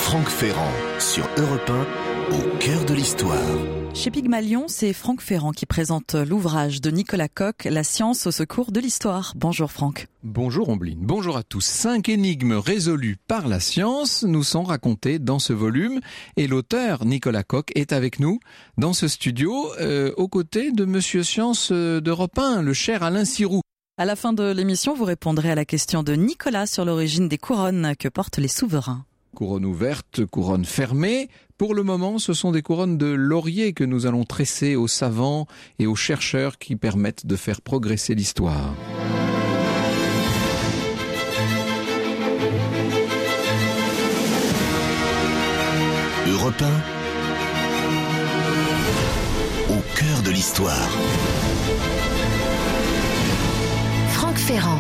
Franck Ferrand sur Europe 1, au cœur de l'histoire. Chez Pygmalion, c'est Franck Ferrand qui présente l'ouvrage de Nicolas Coq, La science au secours de l'histoire. Bonjour Franck. Bonjour Ombline, bonjour à tous. 5 énigmes résolues par la science nous sont racontées dans ce volume et l'auteur Nicolas Coq est avec nous dans ce studio aux côtés de Monsieur Science d'Europe 1, le cher Alain Sirou. À la fin de l'émission, vous répondrez à la question de Nicolas sur l'origine des couronnes que portent les souverains. Couronne ouverte, couronne fermée. Pour le moment, ce sont des couronnes de laurier que nous allons tresser aux savants et aux chercheurs qui permettent de faire progresser l'histoire. Europe 1, au cœur de l'histoire. Franck Ferrand.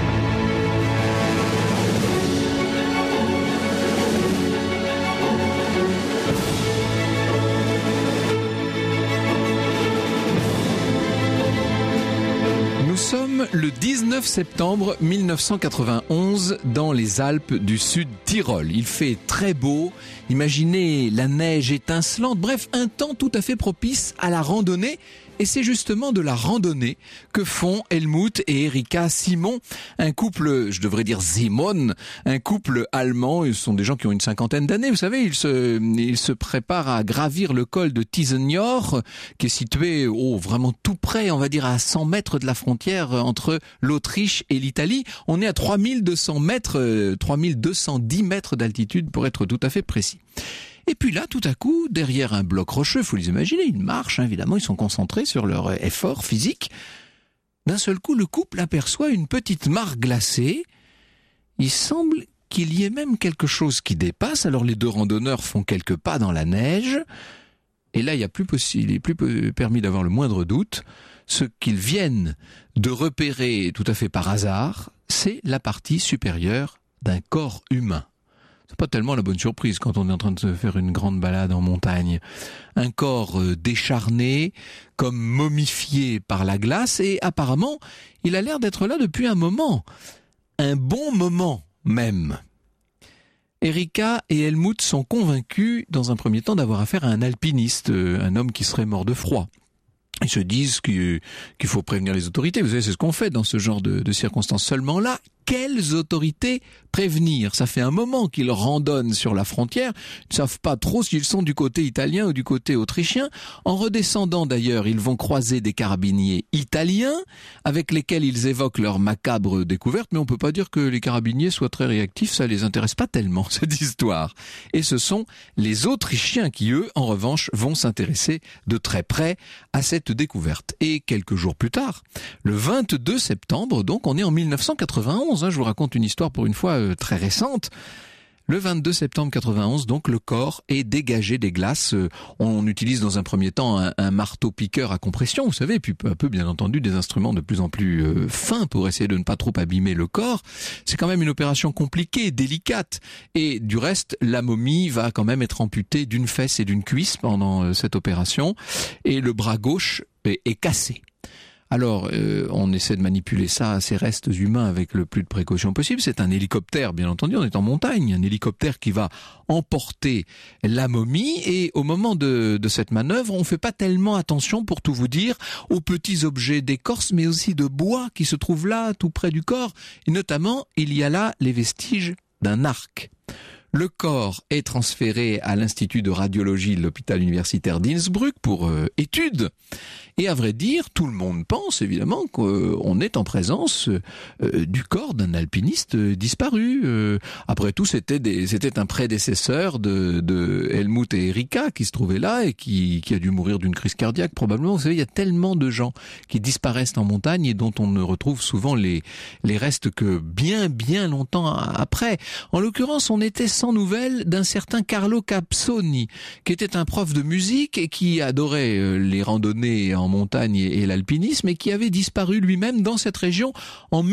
Nous sommes le 19 septembre 1991 dans les Alpes du Sud Tyrol. Il fait très beau, imaginez la neige étincelante, bref, un temps tout à fait propice à la randonnée. Et c'est justement de la randonnée que font Helmut et Erika Simon, un couple, je devrais dire Simon, un couple allemand. Ce sont des gens qui ont une cinquantaine d'années. Vous savez, ils se préparent à gravir le col de Tisenjord, qui est situé vraiment tout près, on va dire à 100 mètres de la frontière entre l'Autriche et l'Italie. On est à 3200 mètres, 3210 mètres d'altitude pour être tout à fait précis. Et puis là, tout à coup, derrière un bloc rocheux, faut les imaginer, ils marchent, évidemment, ils sont concentrés sur leur effort physique. D'un seul coup, le couple aperçoit une petite mare glacée. Il semble qu'il y ait même quelque chose qui dépasse, alors les deux randonneurs font quelques pas dans la neige. Et là, il est plus permis d'avoir le moindre doute. Ce qu'ils viennent de repérer tout à fait par hasard, c'est la partie supérieure d'un corps humain. C'est pas tellement la bonne surprise quand on est en train de se faire une grande balade en montagne. Un corps décharné, comme momifié par la glace, et apparemment, il a l'air d'être là depuis un moment. Un bon moment, même. Erika et Helmut sont convaincus, dans un premier temps, d'avoir affaire à un alpiniste, un homme qui serait mort de froid. Ils se disent qu'il faut prévenir les autorités. Vous savez, c'est ce qu'on fait dans ce genre de circonstances. Seulement là, quelles autorités prévenir? Ça fait un moment qu'ils randonnent sur la frontière. Ils ne savent pas trop s'ils sont du côté italien ou du côté autrichien. En redescendant d'ailleurs, ils vont croiser des carabiniers italiens avec lesquels ils évoquent leur macabre découverte. Mais on peut pas dire que les carabiniers soient très réactifs. Ça les intéresse pas tellement, cette histoire. Et ce sont les Autrichiens qui, eux, en revanche, vont s'intéresser de très près à cette découverte. Et quelques jours plus tard, le 22 septembre, donc on est en 1991, je vous raconte une histoire pour une fois très récente. Le 22 septembre 91, donc le corps est dégagé des glaces. On utilise dans un premier temps un marteau-piqueur à compression, vous savez, et puis peu à peu, bien entendu, des instruments de plus en plus fins pour essayer de ne pas trop abîmer le corps. C'est quand même une opération compliquée, délicate. Et du reste, la momie va quand même être amputée d'une fesse et d'une cuisse pendant cette opération. Et le bras gauche est cassé. Alors, on essaie de manipuler ça, ces restes humains, avec le plus de précaution possible. C'est un hélicoptère, bien entendu, on est en montagne, un hélicoptère qui va emporter la momie. Et au moment de cette manœuvre, on fait pas tellement attention, pour tout vous dire, aux petits objets d'écorce, mais aussi de bois qui se trouvent là, tout près du corps. Et notamment, il y a là les vestiges d'un arc. Le corps est transféré à l'Institut de radiologie de l'hôpital universitaire d'Innsbruck pour études. Et à vrai dire, tout le monde pense évidemment qu'on est en présence du corps d'un alpiniste disparu. Après tout, c'était un prédécesseur de Helmut et Erika qui se trouvait là et qui a dû mourir d'une crise cardiaque probablement. Vous savez, il y a tellement de gens qui disparaissent en montagne et dont on ne retrouve souvent les restes que bien longtemps après. En l'occurrence, on était sans nouvelles d'un certain Carlo Capsoni, qui était un prof de musique et qui adorait les randonnées en montagne et l'alpinisme, et qui avait disparu lui-même dans cette région en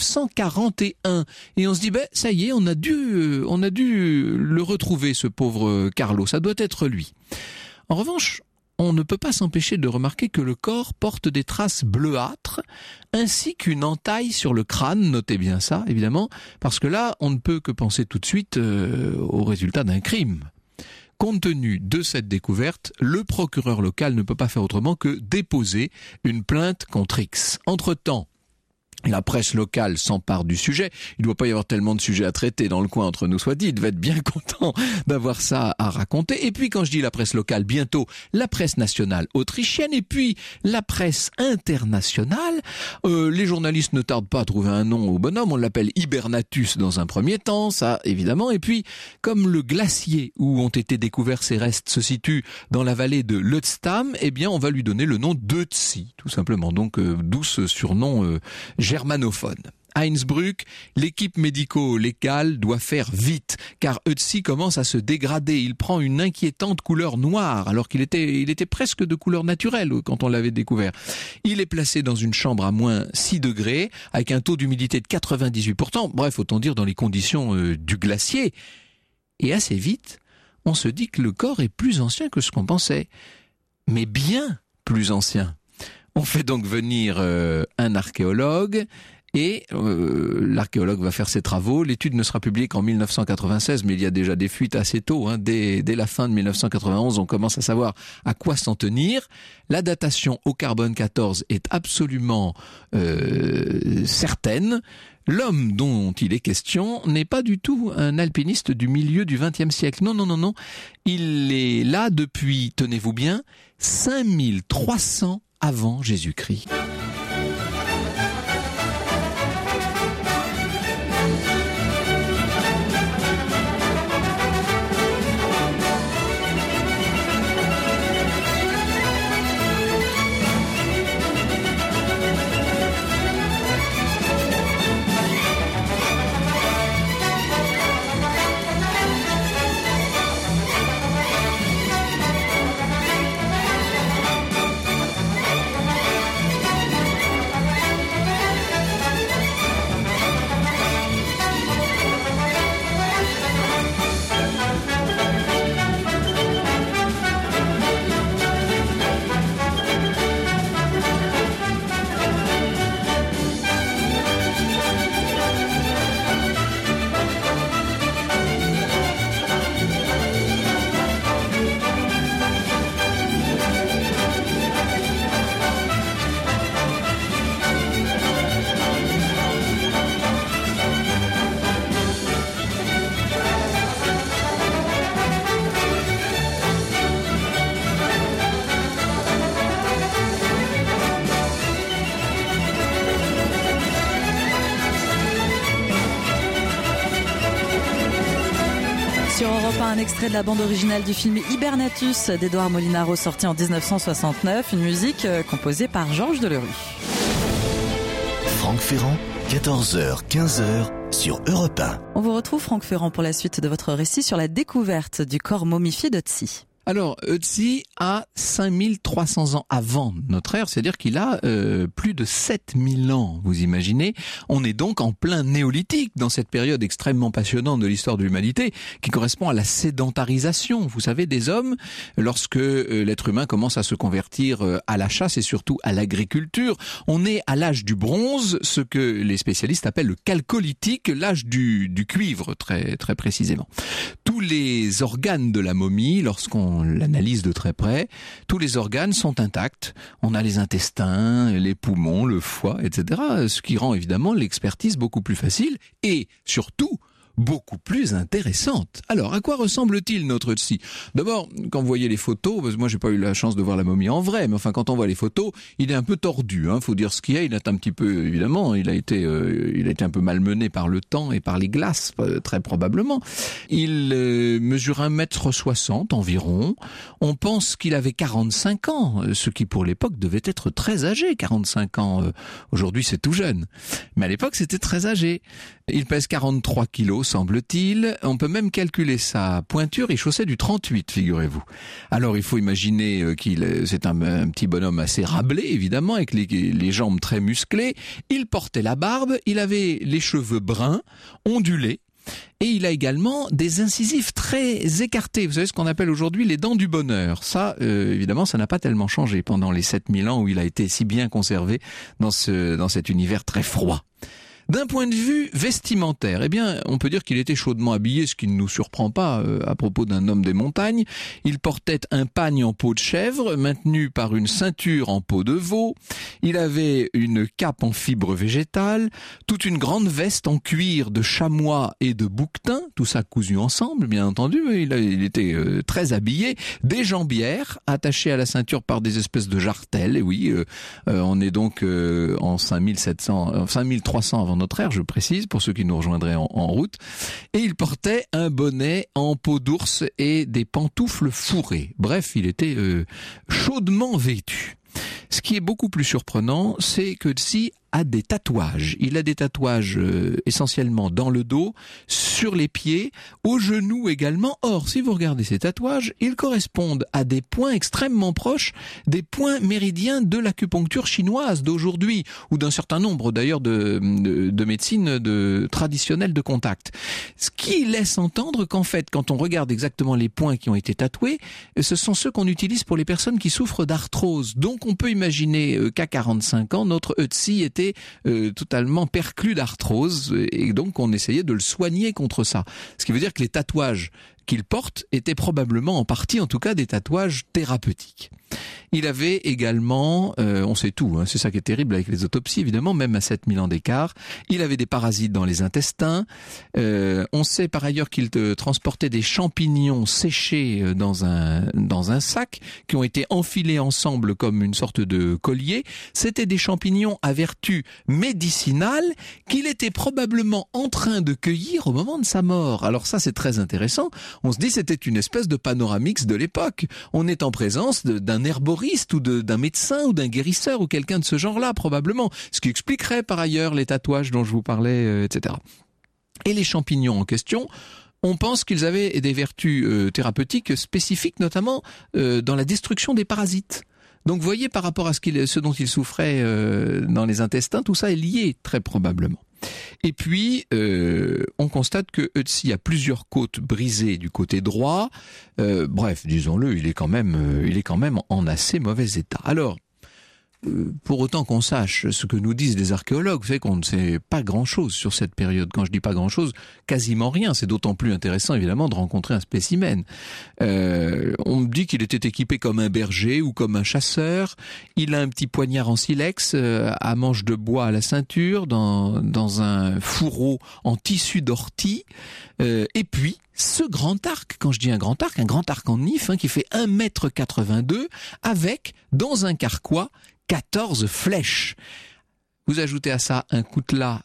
1941. Et on se dit, ça y est, on a dû le retrouver, ce pauvre Carlo, ça doit être lui. En revanche, on ne peut pas s'empêcher de remarquer que le corps porte des traces bleuâtres, ainsi qu'une entaille sur le crâne, notez bien ça, évidemment, parce que là, on ne peut que penser tout de suite au résultat d'un crime. Compte tenu de cette découverte, le procureur local ne peut pas faire autrement que déposer une plainte contre X. Entre-temps, la presse locale s'empare du sujet. Il ne doit pas y avoir tellement de sujets à traiter dans le coin, entre nous soit dit. Il devait être bien content d'avoir ça à raconter. Et puis, quand je dis la presse locale, bientôt la presse nationale autrichienne et puis la presse internationale. Les journalistes ne tardent pas à trouver un nom au bonhomme. On l'appelle Hibernatus dans un premier temps, ça évidemment. Et puis, comme le glacier où ont été découverts ces restes se situe dans la vallée de Leutstam, eh bien, on va lui donner le nom d'Ötzi, tout simplement. Donc, d'où ce surnom germanophone. À Innsbruck, l'équipe médico-légale doit faire vite, car Ötzi commence à se dégrader. Il prend une inquiétante couleur noire, alors qu'il était presque de couleur naturelle quand on l'avait découvert. Il est placé dans une chambre à moins 6 degrés, avec un taux d'humidité de 98%, bref, autant dire dans les conditions du glacier. Et assez vite, on se dit que le corps est plus ancien que ce qu'on pensait. Mais bien plus ancien. On fait donc venir un archéologue et l'archéologue va faire ses travaux. L'étude ne sera publiée qu'en 1996, mais il y a déjà des fuites assez tôt. Dès la fin de 1991, on commence à savoir à quoi s'en tenir. La datation au carbone 14 est absolument certaine. L'homme dont il est question n'est pas du tout un alpiniste du milieu du XXe siècle. Non. Il est là depuis, tenez-vous bien, 5300 avant Jésus-Christ. Sur Europe 1, un extrait de la bande originale du film Hibernatus d'Édouard Molinaro, sorti en 1969, une musique composée par Georges Delerue. Franck Ferrand, 14h, 15h sur Europe 1. On vous retrouve, Franck Ferrand, pour la suite de votre récit sur la découverte du corps momifié d'Ötzi. Alors, Ötzi a 5300 ans avant notre ère, c'est-à-dire qu'il a plus de 7000 ans, vous imaginez. On est donc en plein néolithique, dans cette période extrêmement passionnante de l'histoire de l'humanité, qui correspond à la sédentarisation, vous savez, des hommes, lorsque l'être humain commence à se convertir à la chasse et surtout à l'agriculture. On est à l'âge du bronze, ce que les spécialistes appellent le chalcolithique, l'âge du cuivre, très, très précisément. Tous les organes de la momie, lorsqu'on l'analyse de très près, tous les organes sont intacts. On a les intestins, les poumons, le foie, etc. Ce qui rend évidemment l'expertise beaucoup plus facile et surtout beaucoup plus intéressante. Alors, à quoi ressemble-t-il notre Ötzi ? D'abord, quand vous voyez les photos, parce que moi j'ai pas eu la chance de voir la momie en vrai, mais enfin quand on voit les photos, il est un peu tordu, faut dire ce qu'il y a, il est un petit peu, évidemment, il a été un peu malmené par le temps et par les glaces, très probablement. Il mesure 1m60 environ. On pense qu'il avait 45 ans, ce qui pour l'époque devait être très âgé. 45 ans, aujourd'hui c'est tout jeune. Mais à l'époque c'était très âgé. Il pèse 43 kilos, semble-t-il. On peut même calculer sa pointure. Il chaussait du 38, figurez-vous. Alors, il faut imaginer c'est un petit bonhomme assez râblé, évidemment, avec les jambes très musclées. Il portait la barbe. Il avait les cheveux bruns, ondulés. Et il a également des incisives très écartées. Vous savez ce qu'on appelle aujourd'hui les dents du bonheur. Ça, évidemment, ça n'a pas tellement changé pendant les 7000 ans où il a été si bien conservé dans cet univers très froid. D'un point de vue vestimentaire, eh bien, on peut dire qu'il était chaudement habillé, ce qui ne nous surprend pas à propos d'un homme des montagnes. Il portait un pagne en peau de chèvre, maintenu par une ceinture en peau de veau. Il avait une cape en fibre végétale, toute une grande veste en cuir de chamois et de bouquetin, tout ça cousu ensemble, bien entendu. Il était très habillé, des jambières attachées à la ceinture par des espèces de jartelles. Et oui, on est donc en 5300 avant notre ère, je précise, pour ceux qui nous rejoindraient en route. Et il portait un bonnet en peau d'ours et des pantoufles fourrées. Bref, il était chaudement vêtu. Ce qui est beaucoup plus surprenant, c'est que Ötzi a des tatouages. Il a des tatouages essentiellement dans le dos, sur les pieds, aux genoux également. Or, si vous regardez ces tatouages, ils correspondent à des points extrêmement proches des points méridiens de l'acupuncture chinoise d'aujourd'hui, ou d'un certain nombre d'ailleurs de médecines traditionnelles de contact. Ce qui laisse entendre qu'en fait, quand on regarde exactement les points qui ont été tatoués, ce sont ceux qu'on utilise pour les personnes qui souffrent d'arthrose. Donc on peut imaginer qu'à 45 ans, notre Ötzi était totalement perclus d'arthrose et donc on essayait de le soigner contre ça. Ce qui veut dire que les tatouages qu'il porte étaient probablement en partie en tout cas des tatouages thérapeutiques. Il avait également, on sait tout, c'est ça qui est terrible avec les autopsies évidemment, même à 7000 ans d'écart, il avait des parasites dans les intestins, on sait par ailleurs qu'il transportait des champignons séchés dans un sac qui ont été enfilés ensemble comme une sorte de collier. C'était des champignons à vertu médicinale qu'il était probablement en train de cueillir au moment de sa mort. Alors ça c'est très intéressant, on se dit c'était une espèce de panoramix de l'époque, on est en présence d'un herboriste ou d'un médecin ou d'un guérisseur ou quelqu'un de ce genre-là probablement, ce qui expliquerait par ailleurs les tatouages dont je vous parlais, etc. Et les champignons en question, on pense qu'ils avaient des vertus thérapeutiques spécifiques, notamment dans la destruction des parasites. Donc vous voyez par rapport à ce dont il souffrait dans les intestins, tout ça est lié très probablement. Et puis, on constate que Ötzi a plusieurs côtes brisées du côté droit. Bref, disons-le, il est quand même en assez mauvais état. Alors, pour autant qu'on sache ce que nous disent les archéologues, vous savez qu'on ne sait pas grand-chose sur cette période. Quand je dis pas grand-chose, quasiment rien. C'est d'autant plus intéressant, évidemment, de rencontrer un spécimen. On me dit qu'il était équipé comme un berger ou comme un chasseur. Il a un petit poignard en silex à manche de bois à la ceinture, dans un fourreau en tissu d'ortie. Et puis, ce grand arc, quand je dis un grand arc en if, qui fait 1,82 m, avec, dans un carquois, 14 flèches. Vous ajoutez à ça un coutelas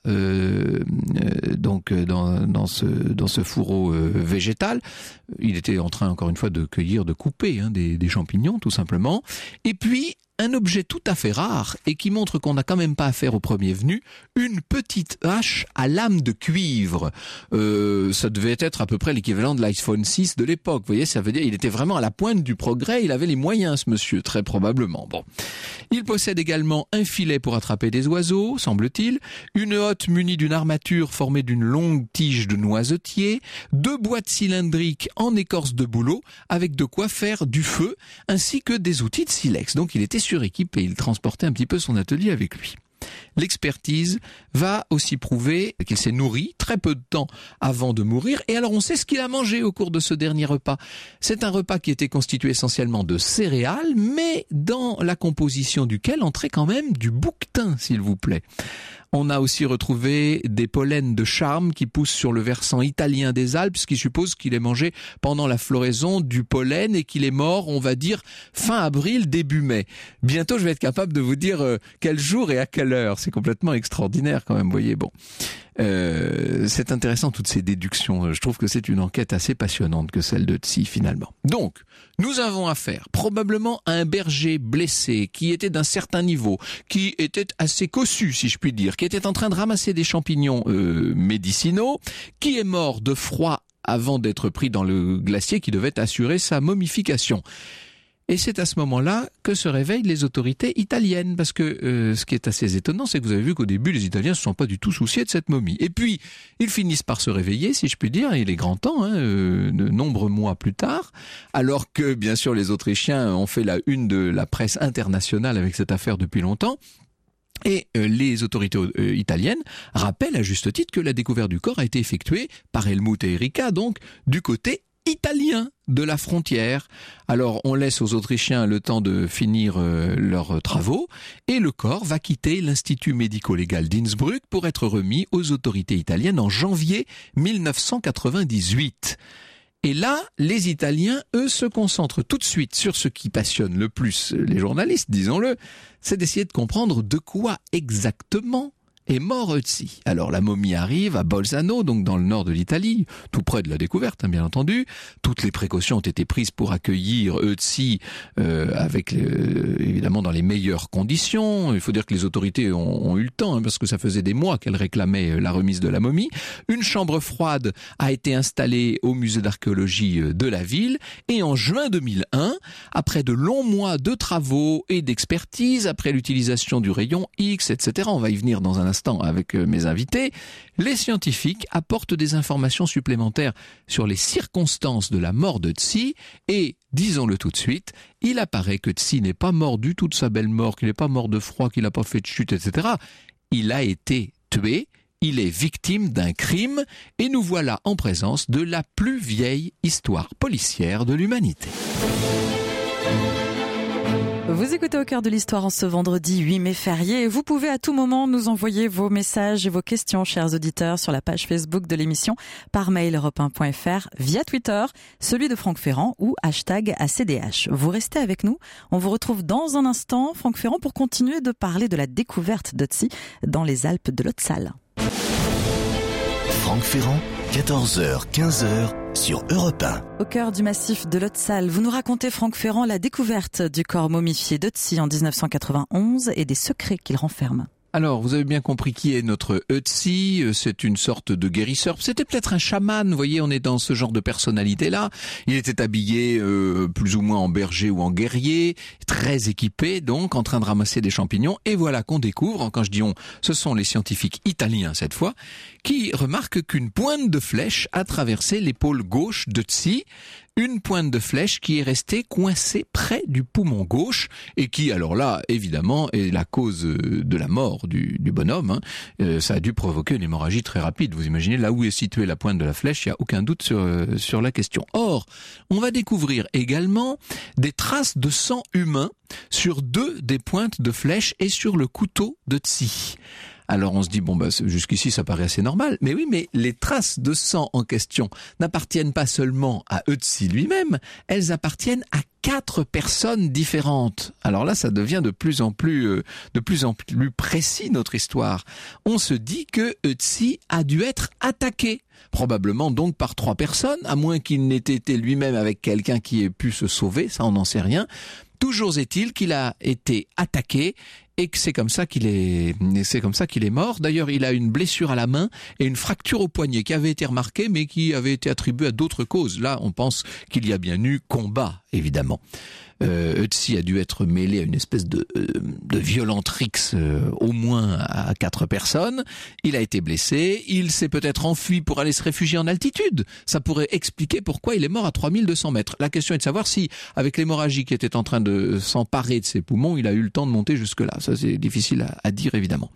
donc dans ce fourreau végétal. Il était en train encore une fois de cueillir, de couper des champignons tout simplement. Et puis un objet tout à fait rare et qui montre qu'on n'a quand même pas affaire au premier venu, une petite hache à lame de cuivre. Ça devait être à peu près l'équivalent de l'iPhone 6 de l'époque. Vous voyez, ça veut dire il était vraiment à la pointe du progrès, il avait les moyens ce monsieur, très probablement. Bon. Il possède également un filet pour attraper des oiseaux, semble-t-il, une hotte munie d'une armature formée d'une longue tige de noisetier, 2 boîtes cylindriques en écorce de bouleau avec de quoi faire du feu, ainsi que des outils de silex. Donc il était suréquipé, il transportait un petit peu son atelier avec lui. L'expertise va aussi prouver qu'il s'est nourri très peu de temps avant de mourir. Et alors on sait ce qu'il a mangé au cours de ce dernier repas. C'est un repas qui était constitué essentiellement de céréales, mais dans la composition duquel entrait quand même du bouquetin, s'il vous plaît. On a aussi retrouvé des pollens de charme qui poussent sur le versant italien des Alpes, ce qui suppose qu'il est mangé pendant la floraison du pollen et qu'il est mort, on va dire, fin avril, début mai. Bientôt, je vais être capable de vous dire quel jour et à quelle heure. C'est complètement extraordinaire quand même, vous voyez. Bon. C'est intéressant toutes ces déductions. Je trouve que c'est une enquête assez passionnante que celle de Ötzi finalement. Donc, nous avons affaire probablement à un berger blessé qui était d'un certain niveau, qui était assez cossu si je puis dire, qui était en train de ramasser des champignons médicinaux, qui est mort de froid avant d'être pris dans le glacier qui devait assurer sa momification. Et c'est à ce moment-là que se réveillent les autorités italiennes. Parce que ce qui est assez étonnant, c'est que vous avez vu qu'au début, les Italiens ne se sont pas du tout souciés de cette momie. Et puis, ils finissent par se réveiller, si je puis dire, il est grand temps, de nombreux mois plus tard, alors que, bien sûr, les Autrichiens ont fait la une de la presse internationale avec cette affaire depuis longtemps. Et les autorités italiennes rappellent à juste titre que la découverte du corps a été effectuée par Helmut et Erika, donc du côté italien de la frontière. Alors on laisse aux Autrichiens le temps de finir leurs travaux et le corps va quitter l'Institut médico-légal d'Innsbruck pour être remis aux autorités italiennes en janvier 1998. Et là, les Italiens, eux, se concentrent tout de suite sur ce qui passionne le plus les journalistes, disons-le, c'est d'essayer de comprendre de quoi exactement est mort Ötzi. Alors la momie arrive à Bolzano, donc dans le nord de l'Italie, tout près de la découverte, bien entendu. Toutes les précautions ont été prises pour accueillir Ötzi évidemment dans les meilleures conditions. Il faut dire que les autorités ont eu le temps, parce que ça faisait des mois qu'elles réclamaient la remise de la momie. Une chambre froide a été installée au musée d'archéologie de la ville, et en juin 2001, après de longs mois de travaux et d'expertise, après l'utilisation du rayon X, etc., on va y venir dans un instant avec mes invités, les scientifiques apportent des informations supplémentaires sur les circonstances de la mort de Ötzi et, disons-le tout de suite, il apparaît que Ötzi n'est pas mort du tout de sa belle mort, qu'il n'est pas mort de froid, qu'il n'a pas fait de chute, etc. Il a été tué, il est victime d'un crime et nous voilà en présence de la plus vieille histoire policière de l'humanité. Vous écoutez Au cœur de l'histoire en ce vendredi 8 mai férié. Vous pouvez à tout moment nous envoyer vos messages et vos questions, chers auditeurs, sur la page Facebook de l'émission, par mail europe1.fr, via Twitter, celui de Franck Ferrand ou #ACDH. Vous restez avec nous. On vous retrouve dans un instant, Franck Ferrand, pour continuer de parler de la découverte d'Ötzi dans les Alpes de l'Haute-Saale. Franck Ferrand, 14h, 15h sur Europe 1. Au cœur du massif de l'Haute-Saale, vous nous racontez, Franck Ferrand, la découverte du corps momifié d'Ötzi en 1991 et des secrets qu'il renferme. Alors, vous avez bien compris qui est notre Ötzi, c'est une sorte de guérisseur. C'était peut-être un chaman, vous voyez, on est dans ce genre de personnalité-là. Il était habillé plus ou moins en berger ou en guerrier, très équipé donc, en train de ramasser des champignons. Et voilà qu'on découvre, quand je dis on, ce sont les scientifiques italiens cette fois, qui remarquent qu'une pointe de flèche a traversé l'épaule gauche d'Ötzi. Une pointe de flèche qui est restée coincée près du poumon gauche et qui, alors là, évidemment, est la cause de la mort du bonhomme. Ça a dû provoquer une hémorragie très rapide. Vous imaginez, là où est située la pointe de la flèche, il n'y a aucun doute sur la question. Or, on va découvrir également des traces de sang humain sur 2 des pointes de flèche et sur le couteau d'Ötzi. Alors on se dit, jusqu'ici ça paraît assez normal, mais oui, mais les traces de sang en question n'appartiennent pas seulement à Ötzi lui-même, elles appartiennent à 4 personnes différentes. Alors là, ça devient de plus en plus précis notre histoire. On se dit que Ötzi a dû être attaqué. Probablement donc par 3 personnes, à moins qu'il n'ait été lui-même avec quelqu'un qui ait pu se sauver, ça on n'en sait rien. Toujours est-il qu'il a été attaqué et que c'est comme ça qu'il est mort. D'ailleurs, il a une blessure à la main et une fracture au poignet qui avait été remarquée mais qui avait été attribuée à d'autres causes. Là, on pense qu'il y a bien eu combat, évidemment. Ötzi a dû être mêlé à une espèce de violente rixe au moins à 4 personnes. Il a été blessé, il s'est peut-être enfui pour aller se réfugier en altitude. Ça pourrait expliquer pourquoi il est mort à 3200 mètres. La question est de savoir si, avec l'hémorragie qui était en train de s'emparer de ses poumons, il a eu le temps de monter jusque-là. Ça, c'est difficile à dire, évidemment.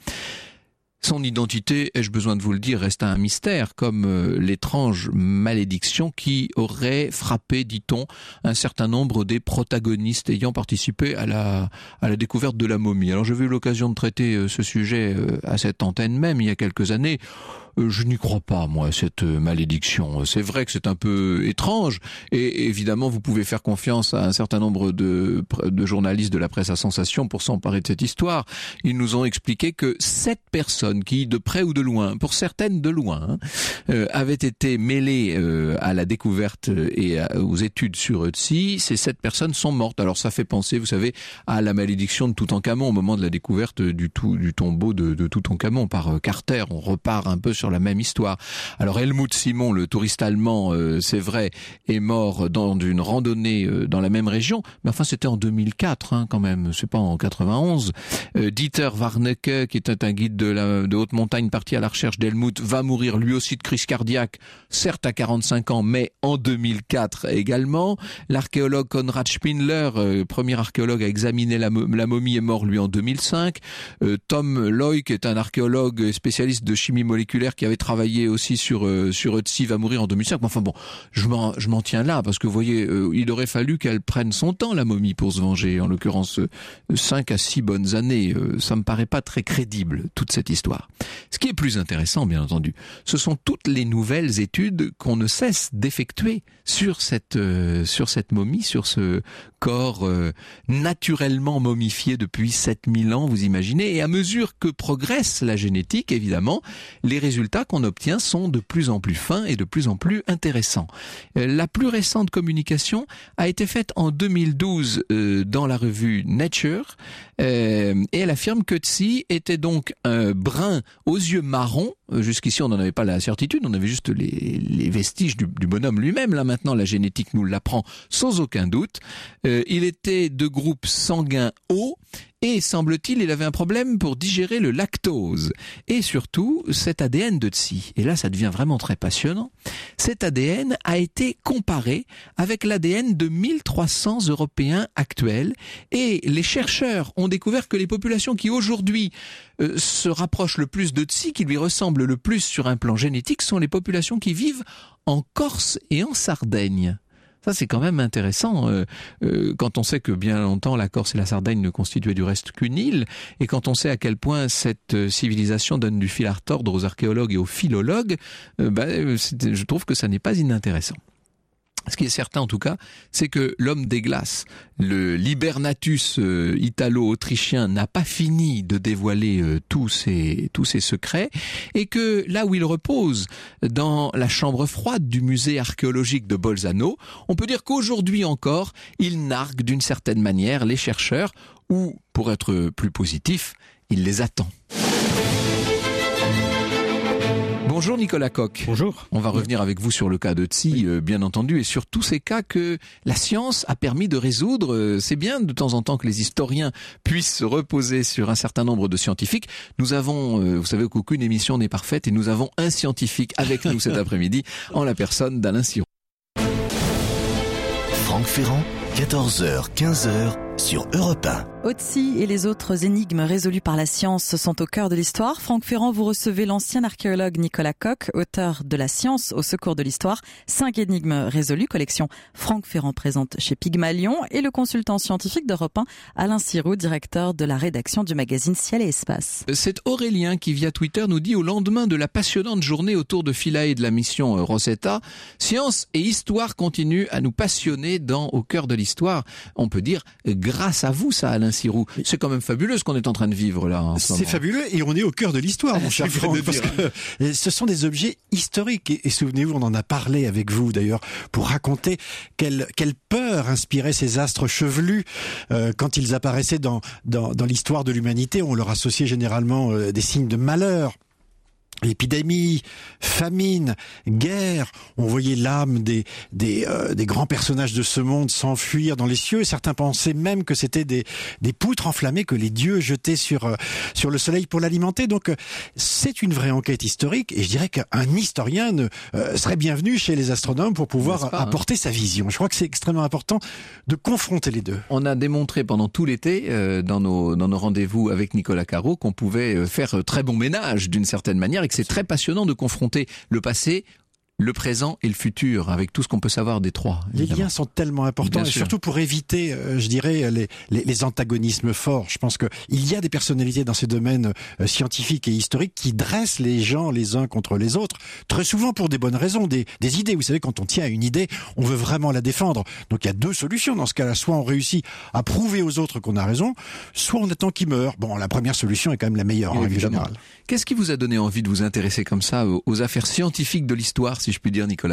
Son identité, ai-je besoin de vous le dire, reste un mystère, comme l'étrange malédiction qui aurait frappé, dit-on, un certain nombre des protagonistes ayant participé à la découverte de la momie. Alors j'avais eu l'occasion de traiter ce sujet à cette antenne même il y a quelques années. Je n'y crois pas, moi, cette malédiction. C'est vrai que c'est un peu étrange, et évidemment, vous pouvez faire confiance à un certain nombre de journalistes de la presse à sensation pour s'emparer de cette histoire. Ils nous ont expliqué que 7 personnes qui, de près ou de loin, pour certaines de loin, avaient été mêlées à la découverte et aux études sur Ötzi. Ces 7 personnes sont mortes. Alors ça fait penser, vous savez, à la malédiction de Toutankhamon au moment de la découverte du tombeau de Toutankhamon par Carter. On repart un peu sur sur la même histoire. Alors Helmut Simon, le touriste allemand, c'est vrai, est mort dans une randonnée dans la même région, mais enfin c'était en 2004 quand même, c'est pas en 91. Dieter Warnecke, qui était un guide de haute montagne parti à la recherche d'Helmut, va mourir lui aussi de crise cardiaque, certes à 45 ans, mais en 2004 également. L'archéologue Konrad Spindler, premier archéologue à examiner la momie, est mort lui en 2005. Tom Loy, est un archéologue spécialiste de chimie moléculaire qui avait travaillé aussi sur Ötzi, va mourir en 2005. Enfin bon, je m'en tiens là parce que vous voyez, il aurait fallu qu'elle prenne son temps, la momie, pour se venger. En l'occurrence, 5 à 6 bonnes années. Ça me paraît pas très crédible, toute cette histoire. Ce qui est plus intéressant, bien entendu, ce sont toutes les nouvelles études qu'on ne cesse d'effectuer sur cette momie, sur ce corps naturellement momifié depuis 7000 ans, vous imaginez. Et à mesure que progresse la génétique, évidemment, les résultats qu'on obtient sont de plus en plus fins et de plus en plus intéressants. La plus récente communication a été faite en 2012 dans la revue Nature, et elle affirme que Ötzi était donc un brun aux yeux marrons. Jusqu'ici, on n'en avait pas la certitude, on avait juste les vestiges du bonhomme lui-même. Là maintenant, la génétique nous l'apprend sans aucun doute. Il était de groupe sanguin O, et semble-t-il, il avait un problème pour digérer le lactose. Et surtout, cet ADN d'Ötzi, et là ça devient vraiment très passionnant, cet ADN a été comparé avec l'ADN de 1300 Européens actuels, et les chercheurs ont découvert que les populations qui aujourd'hui se rapprochent le plus d'Ötzi, qui lui ressemblent le plus sur un plan génétique, sont les populations qui vivent en Corse et en Sardaigne. Ça, c'est quand même intéressant quand on sait que bien longtemps la Corse et la Sardaigne ne constituaient du reste qu'une île, et quand on sait à quel point cette civilisation donne du fil à retordre aux archéologues et aux philologues, je trouve que ça n'est pas inintéressant. Ce qui est certain en tout cas, c'est que l'homme des glaces, le Libernatus italo-autrichien, n'a pas fini de dévoiler tous ses secrets, et que là où il repose, dans la chambre froide du musée archéologique de Bolzano, on peut dire qu'aujourd'hui encore, il nargue d'une certaine manière les chercheurs, ou, pour être plus positif, il les attend. Bonjour Nicolas Koch. Bonjour. On va revenir avec vous sur le cas d'Ötzi, bien entendu, et sur tous ces cas que la science a permis de résoudre. C'est bien de temps en temps que les historiens puissent se reposer sur un certain nombre de scientifiques. Nous avons, vous savez qu'aucune émission n'est parfaite, et nous avons un scientifique avec nous cet après-midi, en la personne d'Alain Siron. Franck Ferrand, 14h, 15h sur Europe 1. Ötzi et les autres énigmes résolues par la science sont au cœur de l'histoire. Franck Ferrand, vous recevez l'ancien archéologue Nicolas Koch, auteur de La science au secours de l'histoire, 5 énigmes résolues, collection Franck Ferrand présente chez Pygmalion, et le consultant scientifique d'Europe 1, Alain Siroux, directeur de la rédaction du magazine Ciel et Espace. C'est Aurélien qui, via Twitter, nous dit: au lendemain de la passionnante journée autour de Philae de la mission Rosetta, science et histoire continuent à nous passionner Au cœur de l'histoire. On peut dire grâce à vous, ça, Alain Siroux. C'est quand même fabuleux ce qu'on est en train de vivre là. C'est fabuleux, et on est au cœur de l'histoire, mon cher Franck, parce que ce sont des objets historiques. Et souvenez-vous, on en a parlé avec vous d'ailleurs, pour raconter quelle peur inspiraient ces astres chevelus quand ils apparaissaient dans l'histoire de l'humanité. On leur associait généralement des signes de malheur. Épidémie, famine, guerre. On voyait l'âme des grands personnages de ce monde s'enfuir dans les cieux. Certains pensaient même que c'était des poutres enflammées que les dieux jetaient sur le soleil pour l'alimenter. Donc c'est une vraie enquête historique, et je dirais qu'un historien serait bienvenu chez les astronomes pour pouvoir apporter sa vision. Je crois que c'est extrêmement important de confronter les deux. On a démontré pendant tout l'été dans nos rendez-vous avec Nicolas Caro qu'on pouvait faire très bon ménage d'une certaine manière, et que c'est très passionnant de confronter le passé, le présent et le futur, avec tout ce qu'on peut savoir des trois. Évidemment. Les liens sont tellement importants, et surtout pour éviter, je dirais, les antagonismes forts. Je pense qu'il y a des personnalités dans ces domaines scientifiques et historiques qui dressent les gens les uns contre les autres, très souvent pour des bonnes raisons, des idées. Vous savez, quand on tient à une idée, on veut vraiment la défendre. Donc il y a deux solutions dans ce cas-là. Soit on réussit à prouver aux autres qu'on a raison, soit on attend qu'ils meurent. Bon, la première solution est quand même la meilleure, en règle générale. Qu'est-ce qui vous a donné envie de vous intéresser comme ça aux affaires scientifiques de l'histoire, si je puis dire, Nicolas Koch ?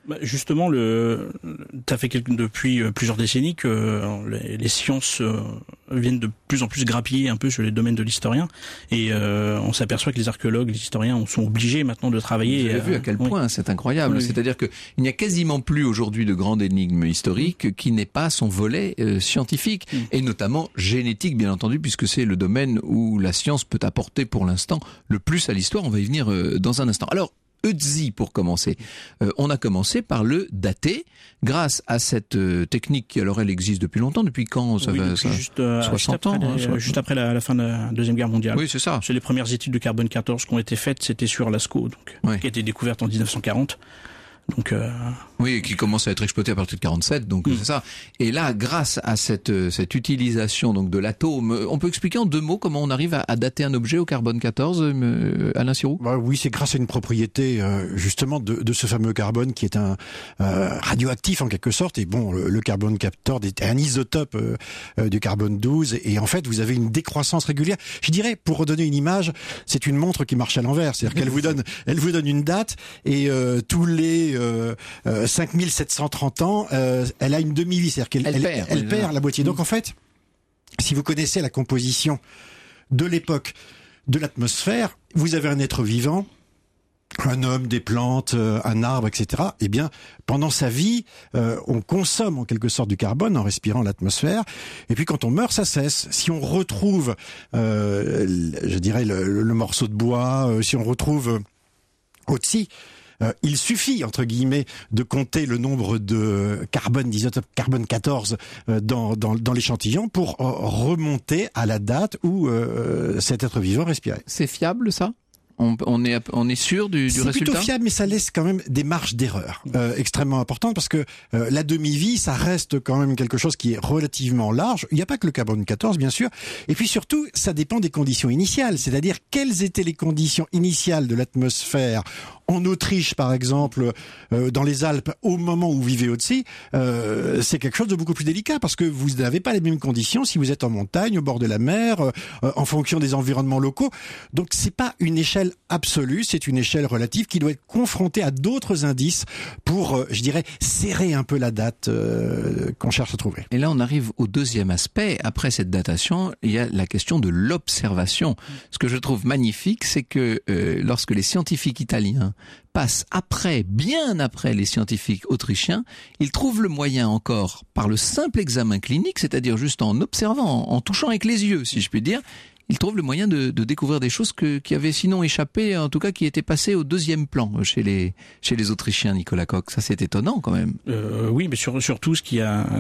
Justement, t'as fait depuis plusieurs décennies que les sciences viennent de plus en plus grappiller un peu sur les domaines de l'historien, et on s'aperçoit que les archéologues, les historiens sont obligés maintenant de travailler. Vous avez vu à quel point c'est incroyable. Oui. C'est-à-dire que il n'y a quasiment plus aujourd'hui de grande énigme historique qui n'ait pas son volet scientifique, et notamment génétique, bien entendu, puisque c'est le domaine où la science peut apporter pour l'instant le plus à l'histoire. On va y venir dans un instant. Alors, Ötzi pour commencer. On a commencé par le dater grâce à cette technique qui, alors, elle existe depuis longtemps. Depuis quand ça va ça, juste 60 ans, juste après la fin de la Deuxième Guerre mondiale. Oui, c'est ça. C'est les premières études de carbone 14 qui ont été faites, c'était sur Lascaux, qui a été découverte en 1940. Donc oui, qui commence à être exploité à partir de 47, donc c'est ça. Et là, grâce à cette utilisation donc de l'atome, on peut expliquer en 2 mots comment on arrive à dater un objet au carbone 14, Alain Sirou? Oui, c'est grâce à une propriété justement de ce fameux carbone qui est un radioactif en quelque sorte. Et bon, le carbone 14 est un isotope du carbone 12, et en fait, vous avez une décroissance régulière. Je dirais, pour redonner une image, c'est une montre qui marche à l'envers, c'est-à-dire qu'elle vous donne une date, et tous les 5730 ans, elle a une demi-vie, c'est-à-dire qu'elle perd la moitié. Donc en fait, si vous connaissez la composition de l'époque de l'atmosphère, vous avez un être vivant, un homme, des plantes, un arbre, etc. Eh bien, pendant sa vie, on consomme en quelque sorte du carbone en respirant l'atmosphère. Et puis quand on meurt, ça cesse. Si on retrouve, je dirais, le morceau de bois, si on retrouve Ötzi, il suffit, entre guillemets, de compter le nombre de carbone, d'isotope carbone 14 dans l'échantillon pour remonter à la date où cet être vivant respirait. C'est fiable, ça ? On est sûr du résultat? C'est plutôt fiable, mais ça laisse quand même des marges d'erreur extrêmement importantes, parce que la demi-vie, ça reste quand même quelque chose qui est relativement large. Il n'y a pas que le carbone 14, bien sûr. Et puis surtout, ça dépend des conditions initiales. C'est-à-dire, quelles étaient les conditions initiales de l'atmosphère en Autriche, par exemple, dans les Alpes, au moment où vivait Ötzi, c'est quelque chose de beaucoup plus délicat, parce que vous n'avez pas les mêmes conditions si vous êtes en montagne, au bord de la mer, en fonction des environnements locaux. Donc c'est pas une échelle absolue, c'est une échelle relative qui doit être confrontée à d'autres indices pour, je dirais, serrer un peu la date qu'on cherche à trouver. Et là, on arrive au deuxième aspect. Après cette datation, il y a la question de l'observation. Ce que je trouve magnifique, c'est que lorsque les scientifiques italiens passent bien après les scientifiques autrichiens, ils trouvent le moyen encore, par le simple examen clinique, c'est-à-dire juste en observant, en touchant avec les yeux, si je puis dire, ils trouvent le moyen de découvrir des choses qui avaient sinon échappé, en tout cas qui étaient passées au deuxième plan chez les Autrichiens, Nicolas Koch. Ça, c'est étonnant quand même. Oui, mais surtout ce qui a...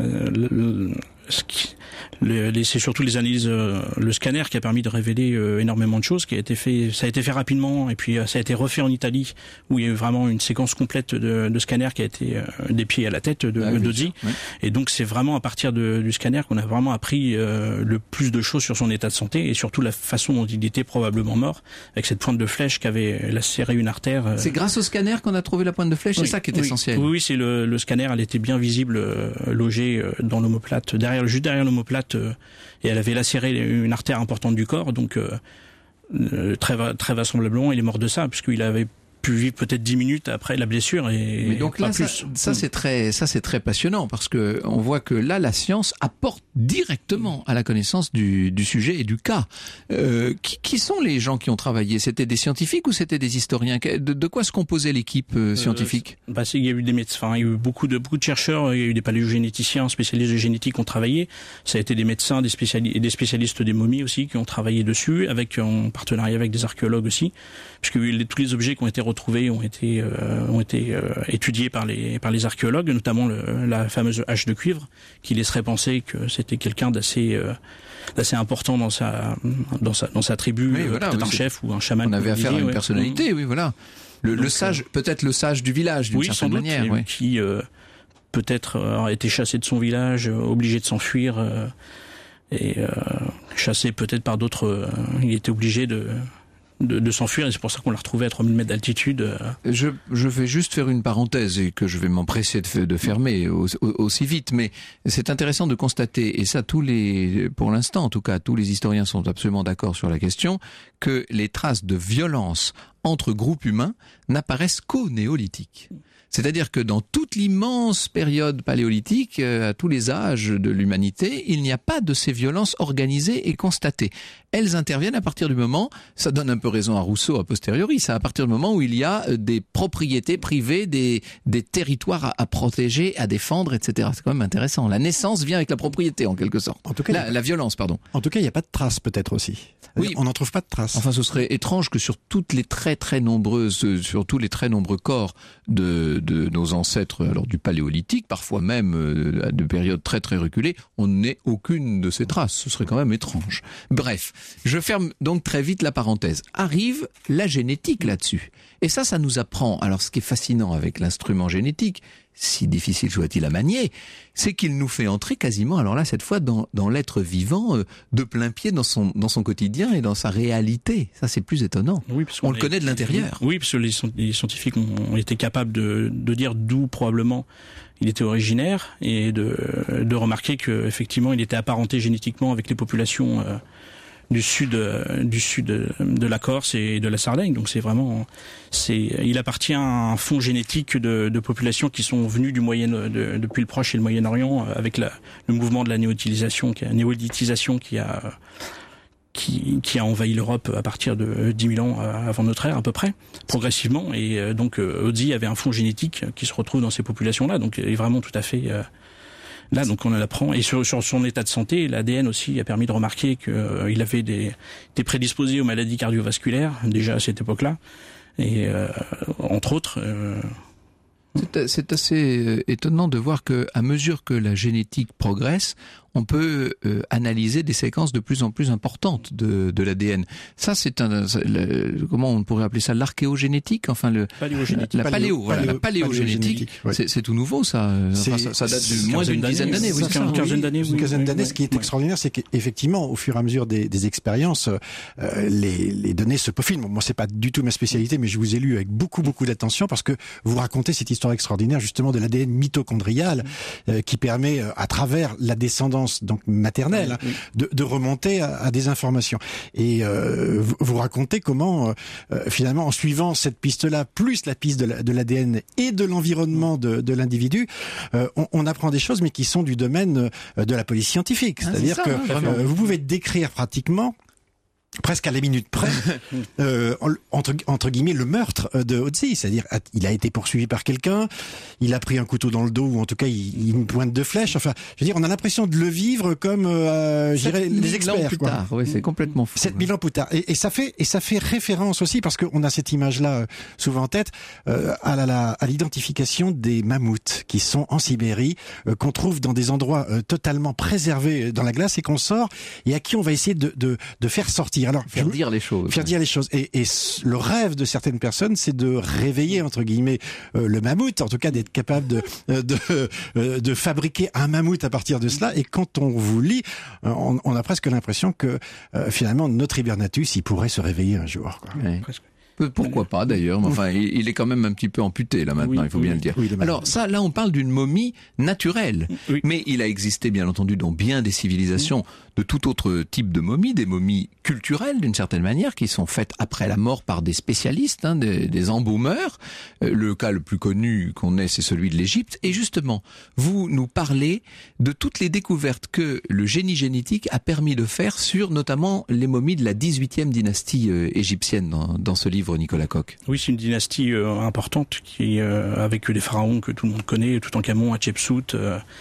c'est surtout les analyses, le scanner qui a permis de révéler énormément de choses, ça a été fait rapidement, et puis ça a été refait en Italie, où il y a eu vraiment une séquence complète de scanner qui a été des pieds à la tête d'Ötzi. Oui. Et donc c'est vraiment à partir du scanner qu'on a vraiment appris le plus de choses sur son état de santé, et surtout la façon dont il était probablement mort, avec cette pointe de flèche qui avait lacéré une artère. C'est grâce au scanner qu'on a trouvé la pointe de flèche, c'est ça qui est essentiel. Oui, c'est le scanner, elle était bien visible, logée dans l'omoplate, juste derrière l'omoplate, et elle avait lacéré une artère importante du corps, donc très vraisemblablement il est mort de ça, puisqu'il avait pu vivre peut-être 10 minutes après la blessure, et mais donc pas là, plus. Ça c'est très passionnant, parce que on voit que là la science apporte directement à la connaissance du sujet et du cas. Qui sont les gens qui ont travaillé? C'était des scientifiques ou c'était des historiens? De quoi se composait l'équipe scientifique? Il y a eu des médecins, il y a eu beaucoup de chercheurs, il y a eu des paléogénéticiens, spécialistes de génétique qui ont travaillé. Ça a été des médecins, des spécialistes des momies aussi qui ont travaillé dessus, en partenariat avec des archéologues aussi, puisque tous les objets qui ont été retrouvés ont été étudiés par les archéologues, notamment la fameuse hache de cuivre, qui laisserait penser que c'était quelqu'un d'assez important dans sa tribu, oui, voilà, peut-être un chef ou un chaman. On avait affaire à une personnalité, oui, voilà. Le sage, peut-être le sage du village, d'une certaine manière. Oui, qui peut-être a été chassé de son village, obligé de s'enfuir, et chassé peut-être par d'autres. Il était obligé de s'enfuir, et c'est pour ça qu'on l'a retrouvé à 3000 mètres d'altitude. Je vais juste faire une parenthèse, et que je vais m'empresser de fermer aussi vite, mais c'est intéressant de constater, et ça pour l'instant en tout cas, tous les historiens sont absolument d'accord sur la question, que les traces de violence entre groupes humains n'apparaissent qu'au néolithique. C'est-à-dire que dans toute l'immense période paléolithique, à tous les âges de l'humanité, il n'y a pas de ces violences organisées et constatées. Elles interviennent à partir du moment, ça donne un peu raison à Rousseau a posteriori, ça à partir du moment où il y a des propriétés privées, des territoires à protéger, à défendre, etc. C'est quand même intéressant. La naissance vient avec la propriété, en quelque sorte. En tout cas, la violence, pardon. En tout cas, il n'y a pas de traces, peut-être aussi. Oui. On n'en trouve pas de traces. Enfin, ce serait étrange que sur tous les très nombreux corps de nos ancêtres, alors du paléolithique, parfois même de périodes très reculées, on n'ait aucune de ces traces. Ce serait quand même étrange. Bref, je ferme donc très vite la parenthèse. Arrive la génétique là-dessus. Et ça nous apprend. Alors, ce qui est fascinant avec l'instrument génétique, si difficile soit-il à manier, c'est qu'il nous fait entrer quasiment, alors là, cette fois, dans l'être vivant, de plein pied dans son quotidien et dans sa réalité. Ça, c'est plus étonnant. Oui, on le connaît de l'intérieur. Oui, parce que les scientifiques ont été capables de dire d'où probablement il était originaire et de remarquer que effectivement, il était apparenté génétiquement avec les populations du sud de la Corse et de la Sardaigne. Donc il appartient à un fonds génétique de populations qui sont venues depuis le Proche et le Moyen-Orient avec le mouvement de la néolithisation qui a envahi l'Europe à partir de 10 000 ans avant notre ère à peu près, progressivement. Et donc Ötzi avait un fonds génétique qui se retrouve dans ces populations-là. Donc il est vraiment tout à fait là, donc on en apprend. Et sur son état de santé, l'ADN aussi a permis de remarquer qu'il avait des prédisposés aux maladies cardiovasculaires déjà à cette époque-là. Et entre autres. C'est assez étonnant de voir que, à mesure que la génétique progresse, on peut analyser des séquences de plus en plus importantes de l'ADN. Ça, comment on pourrait appeler ça, l'archéogénétique, enfin la paléogénétique. Ouais. C'est tout nouveau, ça. Ça date de moins d'une dizaine d'années. Une quinzaine d'années. Ce qui est extraordinaire, c'est qu'effectivement, au fur et à mesure des expériences, les données se peaufinent. Moi, c'est pas du tout ma spécialité, mais je vous ai lu avec beaucoup d'attention parce que vous racontez cette histoire extraordinaire justement de l'ADN mitochondrial qui permet, à travers la descendance donc maternelle, de remonter à des informations. Et vous racontez comment finalement, en suivant cette piste-là, plus la piste de l'ADN et de l'environnement de l'individu, on apprend des choses, mais qui sont du domaine de la police scientifique. C'est-à-dire que vous pouvez décrire pratiquement, presque à la minute près, entre guillemets, le meurtre de Ötzi. C'est-à-dire, il a été poursuivi par quelqu'un, il a pris un couteau dans le dos, ou en tout cas, une pointe de flèche. Enfin, je veux dire, on a l'impression de le vivre comme, je dirais, les experts. Plus tard, oui, c'est complètement fou. 7000 ans plus tard. Et ça fait référence aussi, parce qu'on a cette image-là souvent en tête, à l'identification des mammouths qui sont en Sibérie, qu'on trouve dans des endroits totalement préservés dans la glace et qu'on sort, et à qui on va essayer de faire sortir. Alors, faire dire les choses. Et le rêve de certaines personnes, c'est de réveiller, entre guillemets, le mammouth, en tout cas d'être capable de fabriquer un mammouth à partir de cela. Et quand on vous lit, on a presque l'impression que finalement notre hibernatus, il pourrait se réveiller un jour. Quoi. Ouais. Presque. Pourquoi pas d'ailleurs, mais enfin il est quand même un petit peu amputé là maintenant, il faut bien le dire. Alors ça, là on parle d'une momie naturelle, mais il a existé bien entendu dans bien des civilisations de tout autre type de momies, des momies culturelles d'une certaine manière, qui sont faites après la mort par des spécialistes, des embaumeurs. Le cas le plus connu qu'on ait, c'est celui de l'Égypte. Et justement, vous nous parlez de toutes les découvertes que le génie génétique a permis de faire sur notamment les momies de la 18e dynastie égyptienne dans ce livre, Nicolas Coq. Oui, c'est une dynastie importante qui avec des pharaons que tout le monde connaît, Toutankhamon, Hatshepsut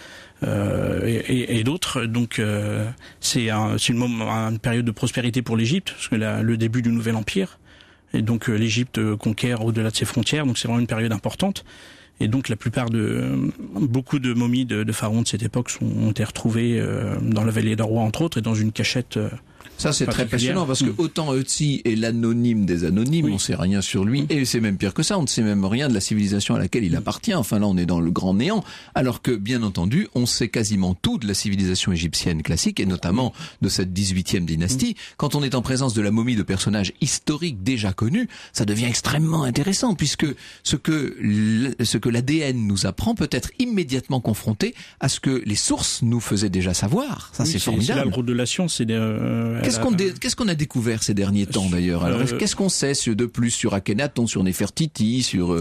et d'autres. Donc c'est une période de prospérité pour l'Égypte, parce que le début du nouvel empire. Et donc l'Égypte conquiert au-delà de ses frontières, donc c'est vraiment une période importante. Et donc beaucoup de momies de pharaons de cette époque ont été retrouvées dans la vallée d'Arwa entre autres, et dans une cachette. Ça, c'est très passionnant parce que autant Ötzi est l'anonyme des anonymes, on sait rien sur lui, et c'est même pire que ça, on ne sait même rien de la civilisation à laquelle il appartient. Enfin là, on est dans le grand néant, alors que bien entendu, on sait quasiment tout de la civilisation égyptienne classique, et notamment de cette 18e dynastie. Quand on est en présence de la momie de personnages historiques déjà connus, ça devient extrêmement intéressant, puisque ce que l'ADN nous apprend peut être immédiatement confronté à ce que les sources nous faisaient déjà savoir. Ça, c'est formidable. C'est là le rôle de la science, c'est Qu'est-ce qu'on a découvert ces derniers temps d'ailleurs? Alors, qu'est-ce qu'on sait de plus sur Akhenaton, sur Nefertiti, sur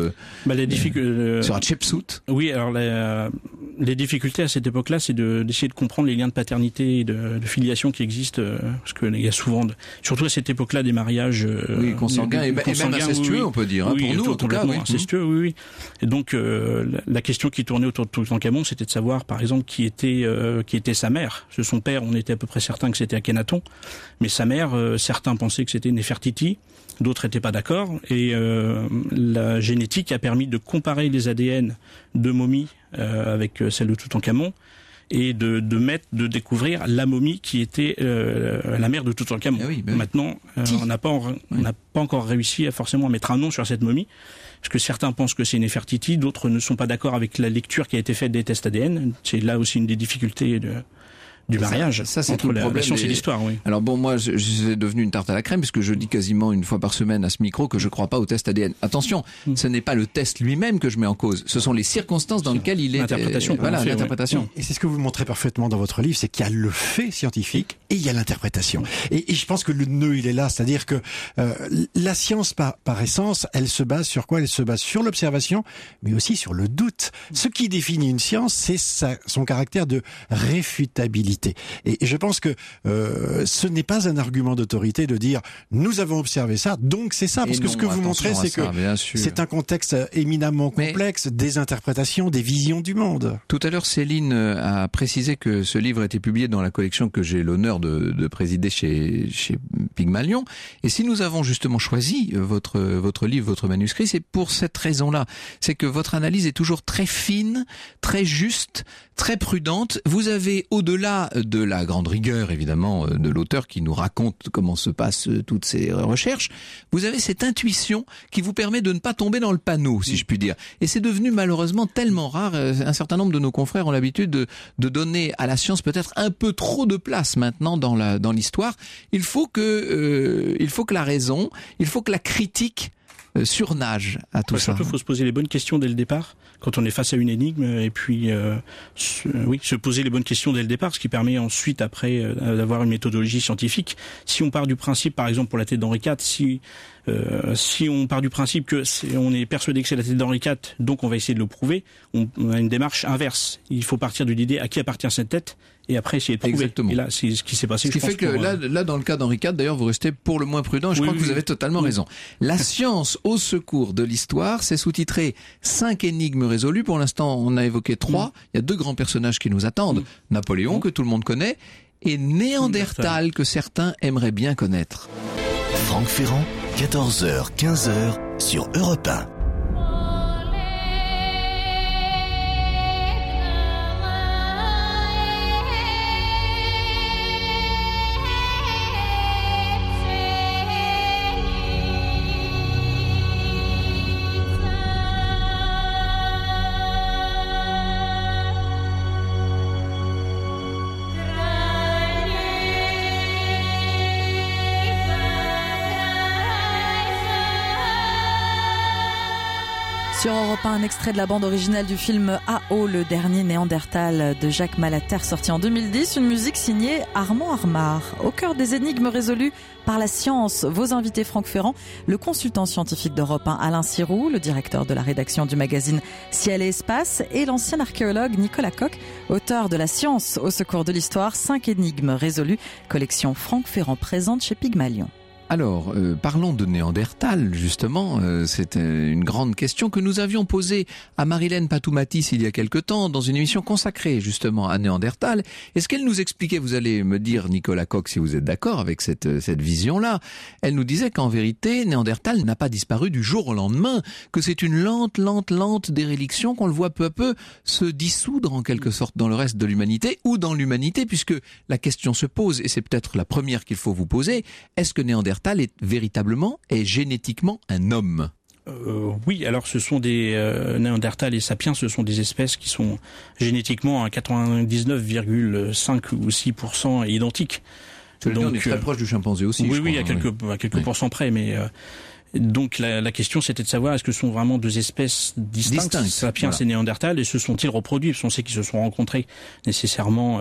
Hatshepsut? Oui, alors les difficultés à cette époque-là, c'est d'essayer de comprendre les liens de paternité et de filiation qui existent, parce que il y a souvent, surtout à cette époque-là, des mariages consanguins et même incestueux, on peut dire, pour nous en tout cas. Incestueux, oui. Et donc la question qui tournait autour de Toutankhamon, c'était de savoir, par exemple, qui était sa mère. Son père, on était à peu près certain que c'était Akhenaton, mais sa mère, certains pensaient que c'était Nefertiti, d'autres n'étaient pas d'accord, et la génétique a permis de comparer les ADN de momies avec celle de Toutankhamon, et de découvrir la momie qui était la mère de Toutankhamon. Maintenant, on n'a pas encore réussi à forcément mettre un nom sur cette momie, parce que certains pensent que c'est Nefertiti, d'autres ne sont pas d'accord avec la lecture qui a été faite des tests ADN. C'est là aussi une des difficultés du mariage. Ça c'est entre tout le problème. La science et l'histoire, oui. Alors bon, moi, c'est devenu une tarte à la crème, puisque je dis quasiment une fois par semaine à ce micro que je crois pas au test ADN. Attention, ce n'est pas le test lui-même que je mets en cause. Ce sont les circonstances dans lesquelles il est. L'interprétation. L'interprétation. Et c'est ce que vous montrez parfaitement dans votre livre, c'est qu'il y a le fait scientifique et il y a l'interprétation. Et je pense que le nœud, il est là. C'est-à-dire que la science, par essence, elle se base sur quoi? Elle se base sur l'observation, mais aussi sur le doute. Ce qui définit une science, c'est son caractère de réfutabilité. Et je pense que ce n'est pas un argument d'autorité de dire nous avons observé ça, donc c'est ça. Parce que ce que vous montrez, c'est que c'est un contexte éminemment complexe, des interprétations, des visions du monde. Tout à l'heure, Céline a précisé que ce livre était publié dans la collection que j'ai l'honneur de présider chez Pygmalion. Et si nous avons justement choisi votre livre, votre manuscrit, c'est pour cette raison-là. C'est que votre analyse est toujours très fine, très juste, très prudente. Vous avez, au-delà de la grande rigueur, évidemment, de l'auteur qui nous raconte comment se passent toutes ces recherches, vous avez cette intuition qui vous permet de ne pas tomber dans le panneau, si je puis dire. Et c'est devenu malheureusement tellement rare. Un certain nombre de nos confrères ont l'habitude de donner à la science peut-être un peu trop de place maintenant dans l'histoire. Il faut que la raison, il faut que la critique surnage à tout ça. Surtout, il faut se poser les bonnes questions dès le départ, quand on est face à une énigme, et puis se poser les bonnes questions dès le départ, ce qui permet ensuite, après, d'avoir une méthodologie scientifique. Si on part du principe, par exemple, pour la tête d'Henri IV, si on part du principe que on est persuadé que c'est la tête d'Henri IV, donc on va essayer de le prouver, on a une démarche inverse. Il faut partir de l'idée à qui appartient cette tête, et après essayer de prouver. Exactement. Et là, c'est ce qui s'est passé. Ce qui fait que là, dans le cas d'Henri IV, d'ailleurs, vous restez pour le moins prudent. Je crois que vous avez totalement raison. La science au secours de l'histoire, c'est sous-titré 5 énigmes résolues. Pour l'instant, on a évoqué 3. Il y a 2 grands personnages qui nous attendent. Napoléon, que tout le monde connaît, et Néandertal, que certains aimeraient bien connaître. Franck Ferrand, 14h, 15h, sur Europe 1. Sur Europe 1, un extrait de la bande originale du film A.O. le dernier Néandertal de Jacques Malater, sorti en 2010, une musique signée Armand Armard. Au cœur des énigmes résolues par la science, vos invités Franck Ferrand, le consultant scientifique d'Europe 1 Alain Sirou, le directeur de la rédaction du magazine Ciel et Espace, et l'ancien archéologue Nicolas Coq, auteur de La science au secours de l'histoire, 5 énigmes résolues, collection Franck Ferrand présente chez Pygmalion. Alors, parlons de Néandertal, justement. C'est une grande question que nous avions posée à Marilène Patoumatis il y a quelque temps, dans une émission consacrée justement à Néandertal. Et ce qu'elle nous expliquait, vous allez me dire, Nicolas Coq, si vous êtes d'accord avec cette vision-là, elle nous disait qu'en vérité, Néandertal n'a pas disparu du jour au lendemain, que c'est une lente déréliction, qu'on le voit peu à peu se dissoudre en quelque sorte dans le reste de l'humanité, ou dans l'humanité, puisque la question se pose, et c'est peut-être la première qu'il faut vous poser, est-ce que Néandertal est véritablement et génétiquement un homme? Oui, alors ce sont des Néandertal et Sapiens, ce sont des espèces qui sont génétiquement à 99,5 ou 6% identiques. Donc on est très proche du chimpanzé aussi. Oui, à quelques pourcents près, mais Donc la question c'était de savoir est-ce que ce sont vraiment deux espèces distinctes, Sapiens et Néandertal, et se sont-ils reproduits, parce qu'on sait qu'ils se sont rencontrés nécessairement.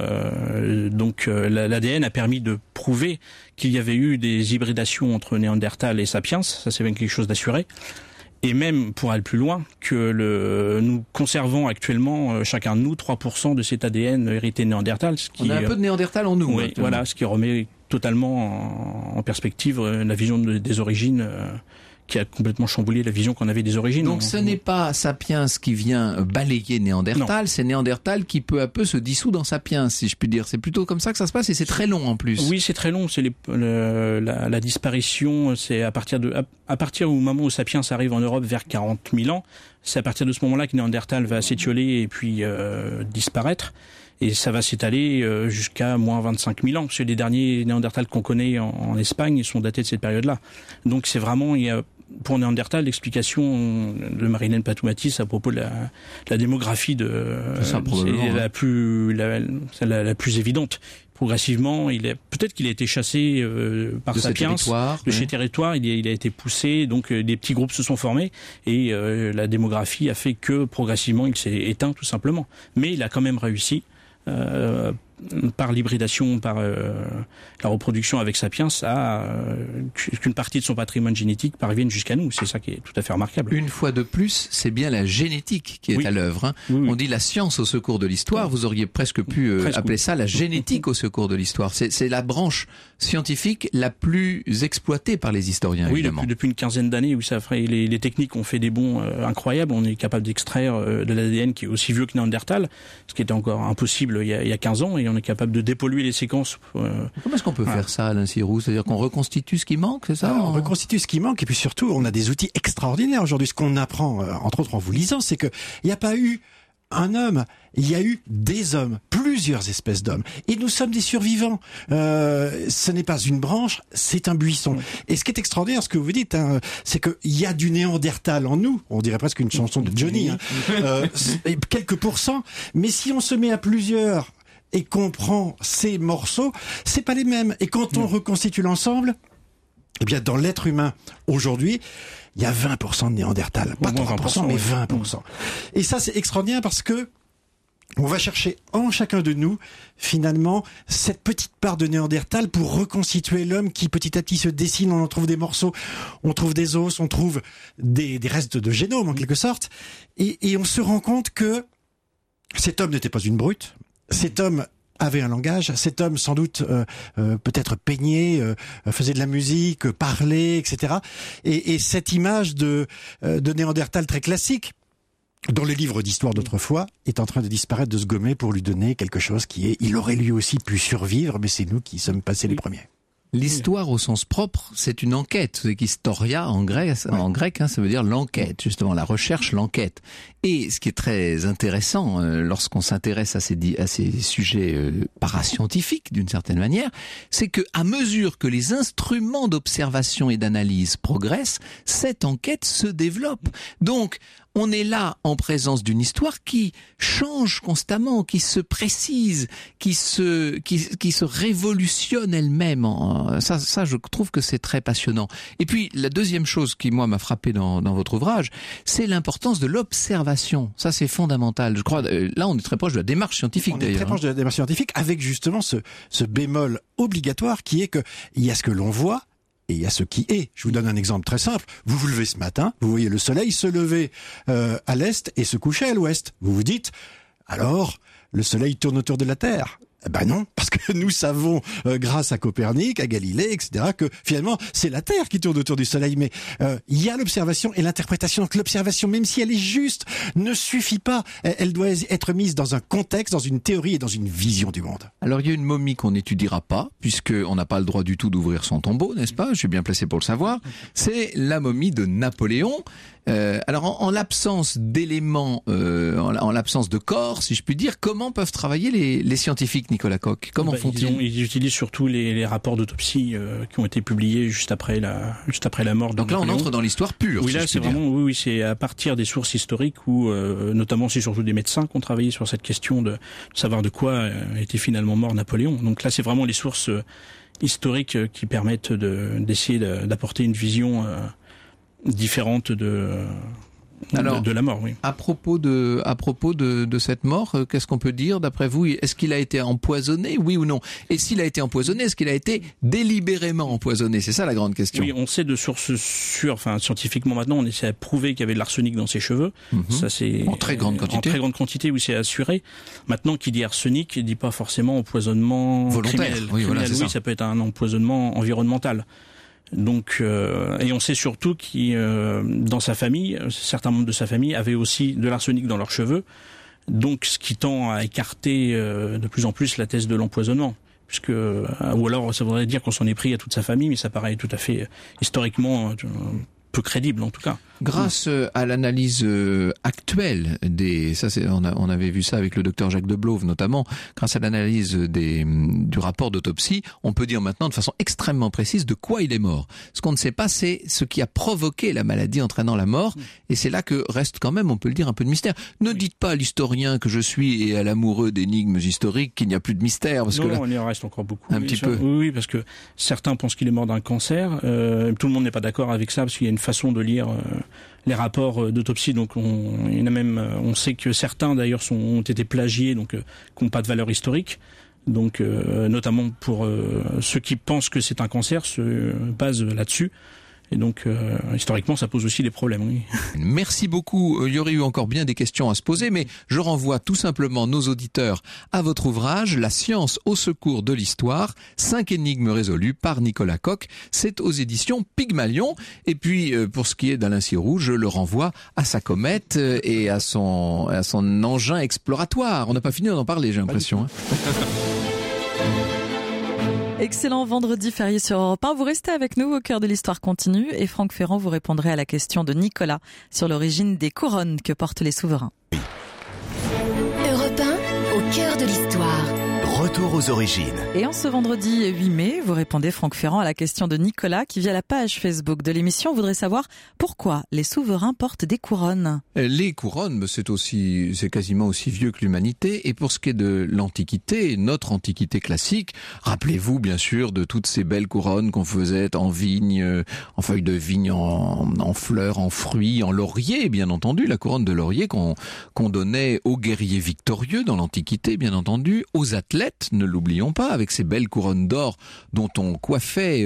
L'ADN a permis de prouver qu'il y avait eu des hybridations entre Néandertal et Sapiens, ça c'est même quelque chose d'assuré. Et même, pour aller plus loin, que nous conservons actuellement, chacun de nous, 3% de cet ADN hérité Néandertal. On a un peu de Néandertal en nous. Oui, voilà, ce qui remet totalement en perspective la vision des origines, qui a complètement chamboulé la vision qu'on avait des origines. Donc ce n'est pas Sapiens qui vient balayer Néandertal, c'est Néandertal qui peu à peu se dissout dans Sapiens, si je puis dire. C'est plutôt comme ça que ça se passe, et c'est très long en plus. Oui, c'est très long. C'est la disparition, c'est à partir du moment où Sapiens arrive en Europe vers 40 000 ans, c'est à partir de ce moment-là que Néandertal va s'étioler et puis disparaître. Et ça va s'étaler jusqu'à moins 25 000 ans. Parce que les derniers Néandertals qu'on connaît en Espagne, ils sont datés de cette période-là. Donc c'est vraiment, pour Néandertal, l'explication de Marilène Patoumatis à propos de la démographie c'est la plus évidente. Progressivement, peut-être qu'il a été chassé par Sapiens de chez Territoire. Il a été poussé, donc des petits groupes se sont formés et la démographie a fait que progressivement il s'est éteint tout simplement. Mais il a quand même réussi. Par l'hybridation, par la reproduction avec Sapiens, qu'une partie de son patrimoine génétique parvienne jusqu'à nous. C'est ça qui est tout à fait remarquable. Une fois de plus, c'est bien la génétique qui est à l'œuvre. Hein. Oui. On dit la science au secours de l'histoire. Vous auriez presque pu appeler ça la génétique au secours de l'histoire. C'est la branche scientifique la plus exploitée par les historiens, évidemment. Oui, depuis une quinzaine d'années où les techniques ont fait des bonds incroyables. On est capable d'extraire de l'ADN qui est aussi vieux que Néandertal, ce qui était encore impossible il y a 15 ans, et on est capable de dépolluer les séquences. Comment est-ce qu'on peut faire ça, Alain Sirou? C'est-à-dire qu'on reconstitue ce qui manque, c'est ça? On reconstitue ce qui manque, et puis surtout, on a des outils extraordinaires aujourd'hui. Ce qu'on apprend, entre autres en vous lisant, c'est que il n'y a pas eu un homme, il y a eu des hommes, plusieurs espèces d'hommes. Et nous sommes des survivants. Ce n'est pas une branche, c'est un buisson. Et ce qui est extraordinaire, ce que vous dites, c'est qu'il y a du Néandertal en nous. On dirait presque une chanson de Johnny. Quelques pourcents. Mais si on se met à plusieurs et qu'on prend ces morceaux, c'est pas les mêmes. Et quand on reconstitue l'ensemble, eh bien, dans l'être humain, aujourd'hui, il y a 20% de Néandertal. Pas 3%, mais 20%. Et ça, c'est extraordinaire parce que on va chercher en chacun de nous, finalement, cette petite part de Néandertal pour reconstituer l'homme qui, petit à petit, se dessine. On en trouve des morceaux, on trouve des os, on trouve des restes de génome, en quelque sorte. Et on se rend compte que cet homme n'était pas une brute. Cet homme avait un langage, cet homme sans doute peut-être peignait, faisait de la musique, parlait, etc. Et cette image de Néandertal très classique, dans les livres d'histoire d'autrefois, est en train de disparaître, de se gommer pour lui donner quelque chose qui est, il aurait lui aussi pu survivre, mais c'est nous qui sommes passés les premiers. L'histoire au sens propre, c'est une enquête. C'est historia en grec, ça veut dire l'enquête, justement, la recherche, l'enquête. Et ce qui est très intéressant lorsqu'on s'intéresse à ces sujets parascientifiques, d'une certaine manière, c'est que à mesure que les instruments d'observation et d'analyse progressent, cette enquête se développe. Donc, on est là en présence d'une histoire qui change constamment, qui se précise, qui se révolutionne elle-même. Ça, je trouve que c'est très passionnant. Et puis, la deuxième chose qui, moi, m'a frappé dans votre ouvrage, c'est l'importance de l'observation. Ça, c'est fondamental. Je crois, là, on est très proche de la démarche scientifique, d'ailleurs. On est très proche de la démarche scientifique, avec justement ce bémol obligatoire qui est que il y a ce que l'on voit, et il y a ce qui est. Je vous donne un exemple très simple. Vous vous levez ce matin, vous voyez le soleil se lever à l'est et se coucher à l'ouest. Vous vous dites, alors, le soleil tourne autour de la Terre. Eh ben non, parce que nous savons, grâce à Copernic, à Galilée, etc., que finalement, c'est la Terre qui tourne autour du soleil. Mais il y a l'observation et l'interprétation. Donc l'observation, même si elle est juste, ne suffit pas. Elle doit être mise dans un contexte, dans une théorie et dans une vision du monde. Alors il y a une momie qu'on n'étudiera pas, puisqu'on n'a pas le droit du tout d'ouvrir son tombeau, n'est-ce pas? Je suis bien placé pour le savoir. C'est la momie de Napoléon. Alors en l'absence d'éléments, en l'absence de corps, si je puis dire, comment peuvent travailler les scientifiques, Nicolas Coq? Comment font-ils? Ils utilisent surtout les rapports d'autopsie qui ont été publiés juste après la mort de Donc là, Napoléon. on entre dans l'histoire pure. Oui, si là, c'est vraiment, oui, c'est à partir des sources historiques où, notamment, c'est surtout des médecins qui ont travaillé sur cette question de savoir de quoi était finalement mort Napoléon. Donc là, c'est vraiment les sources historiques qui permettent d'essayer d'apporter une vision différente de la mort, oui. À propos de cette mort, qu'est-ce qu'on peut dire d'après vous? Est-ce qu'il a été empoisonné, oui ou non? Et s'il a été empoisonné, est-ce qu'il a été délibérément empoisonné? C'est ça la grande question. Oui, on sait de sources sûres, scientifiquement maintenant, on essaie de prouver qu'il y avait de l'arsenic dans ses cheveux. Ça, c'est en très grande quantité. En très grande quantité, oui, c'est assuré. Maintenant, qui dit arsenic, il dit pas forcément empoisonnement volontaire. Criminel. Oui, voilà, oui, ça peut être un empoisonnement environnemental. Donc, et on sait surtout dans sa famille, certains membres de sa famille avaient aussi de l'arsenic dans leurs cheveux. Donc, ce qui tend à écarter de plus en plus la thèse de l'empoisonnement. Puisque, ou alors, ça voudrait dire qu'on s'en est pris à toute sa famille, mais ça paraît tout à fait historiquement peu crédible en tout cas. Grâce à l'analyse actuelle on avait vu ça avec le docteur Jacques Deblove notamment, grâce à l'analyse du rapport d'autopsie, on peut dire maintenant de façon extrêmement précise de quoi il est mort. Ce qu'on ne sait pas, c'est ce qui a provoqué la maladie entraînant la mort, et c'est là que reste quand même, on peut le dire, un peu de mystère. Ne dites pas à l'historien que je suis et à l'amoureux d'énigmes historiques qu'il n'y a plus de mystère, parce que là, il en reste encore beaucoup. Un petit peu. Oui, parce que certains pensent qu'il est mort d'un cancer. Tout le monde n'est pas d'accord avec ça, parce qu'il y a une façon de lire les rapports d'autopsie. Donc on sait que certains d'ailleurs ont été plagiés, donc qui n'ont pas de valeur historique. Donc notamment pour ceux qui pensent que c'est un cancer se basent là-dessus. Et donc, historiquement, ça pose aussi des problèmes, oui. Merci beaucoup. Il y aurait eu encore bien des questions à se poser, mais je renvoie tout simplement nos auditeurs à votre ouvrage, La science au secours de l'histoire, 5 énigmes résolues par Nicolas Coq. C'est aux éditions Pygmalion. Et puis, pour ce qui est d'Alain Siroux, je le renvoie à sa comète et à son engin exploratoire. On n'a pas fini d'en parler, j'ai l'impression. Excellent vendredi férié sur Europe 1. Vous restez avec nous au cœur de l'histoire continue et Franck Ferrand vous répondrez à la question de Nicolas sur l'origine des couronnes que portent les souverains. Europe 1, au cœur de l'histoire. Retour aux origines. Et en ce vendredi 8 mai, vous répondez Franck Ferrand à la question de Nicolas qui via la page Facebook de l'émission voudrait savoir pourquoi les souverains portent des couronnes. Les couronnes, c'est quasiment aussi vieux que l'humanité. Et pour ce qui est de l'Antiquité, notre Antiquité classique, rappelez-vous bien sûr de toutes ces belles couronnes qu'on faisait en vigne, en feuilles de vigne, en fleurs, en fruits, en laurier, bien entendu. La couronne de laurier qu'on donnait aux guerriers victorieux dans l'Antiquité, bien entendu, aux athlètes, ne l'oublions pas, avec ces belles couronnes d'or dont on coiffait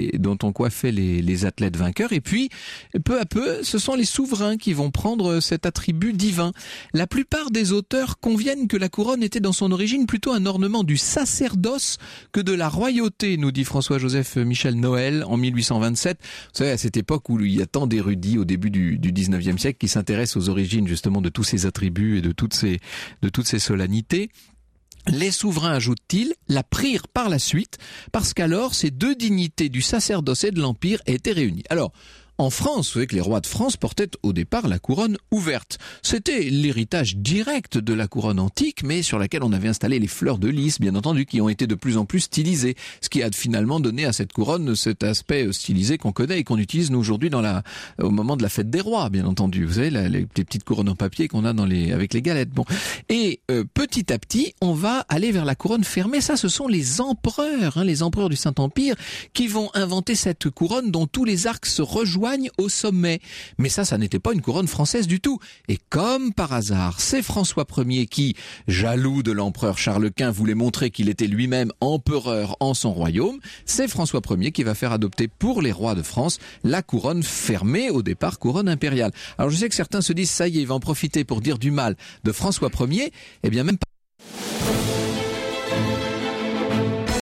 les athlètes vainqueurs. Et puis, peu à peu, ce sont les souverains qui vont prendre cet attribut divin. La plupart des auteurs conviennent que la couronne était dans son origine plutôt un ornement du sacerdoce que de la royauté, nous dit François-Joseph Michel Noël en 1827. Vous savez, à cette époque où il y a tant d'érudits au début du 19e siècle qui s'intéressent aux origines justement de tous ces attributs et de toutes ces solennités. Les souverains, ajoute-t-il, la prirent par la suite parce qu'alors ces deux dignités du sacerdoce et de l'empire étaient réunies. Alors, en France, vous savez que les rois de France portaient au départ la couronne ouverte. C'était l'héritage direct de la couronne antique, mais sur laquelle on avait installé les fleurs de lys, bien entendu, qui ont été de plus en plus stylisées. Ce qui a finalement donné à cette couronne cet aspect stylisé qu'on connaît et qu'on utilise nous aujourd'hui au moment de la fête des rois, bien entendu. Vous savez, les petites couronnes en papier qu'on a avec les galettes. Bon. Et petit à petit, on va aller vers la couronne fermée. Ça, ce sont les empereurs, les empereurs du Saint-Empire, qui vont inventer cette couronne dont tous les arcs se rejoignent au sommet. Mais ça n'était pas une couronne française du tout. Et comme par hasard, c'est François Ier qui, jaloux de l'empereur Charles Quint, voulait montrer qu'il était lui-même empereur en son royaume. C'est François Ier qui va faire adopter pour les rois de France la couronne fermée, au départ couronne impériale. Alors je sais que certains se disent, ça y est, il va en profiter pour dire du mal de François Ier. Eh bien même pas.